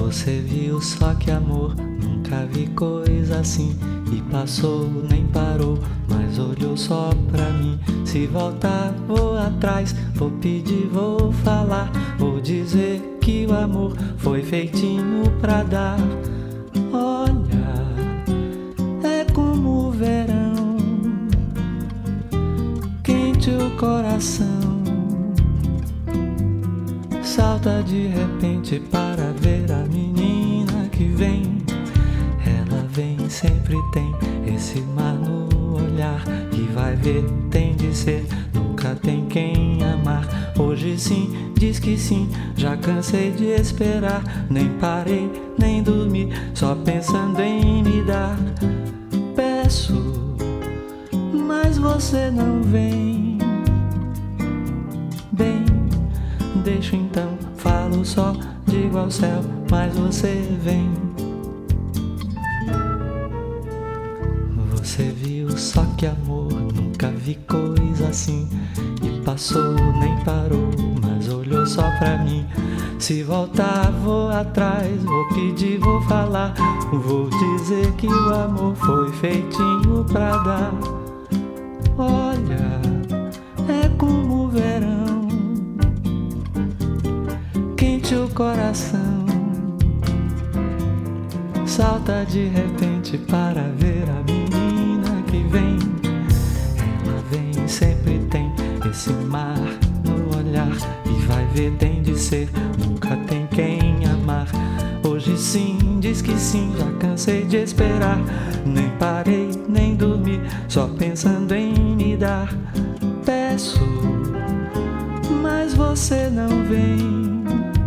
Você viu só que amor, nunca vi coisa assim. E passou, nem parou, mas olhou só pra mim. Se voltar, vou atrás, vou pedir, vou falar. Vou dizer que o amor foi feitinho pra dar. Olha, é como o verão, quente o coração. Salta de repente para ver a menina que vem. Ela vem, sempre tem esse mar no olhar. E vai ver, tem de ser, nunca tem quem amar. Hoje sim, diz que sim, já cansei de esperar. Nem parei, nem dormi, só pensando em me dar. Peço, mas você não vem. Bem, deixo então, falo só, digo ao céu, mas você vem. Você viu só que amor, nunca vi coisa assim. E passou, nem parou, mas olhou só pra mim. Se voltar, vou atrás, vou pedir, vou falar. Vou dizer que o amor foi feitinho pra dar. Olha, é como o verão, quente o coração. Salta de repente para ver a menina que vem. Ela vem, sempre tem esse mar no olhar. E vai ver, tem de ser, nunca tem quem amar. Hoje sim, diz que sim, já cansei de esperar. Nem parei, nem dormi, só pensando em me dar. Peço, mas você não vem.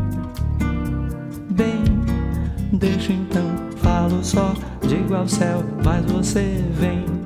Bem, deixo então, falo só, digo ao céu, mas você vem.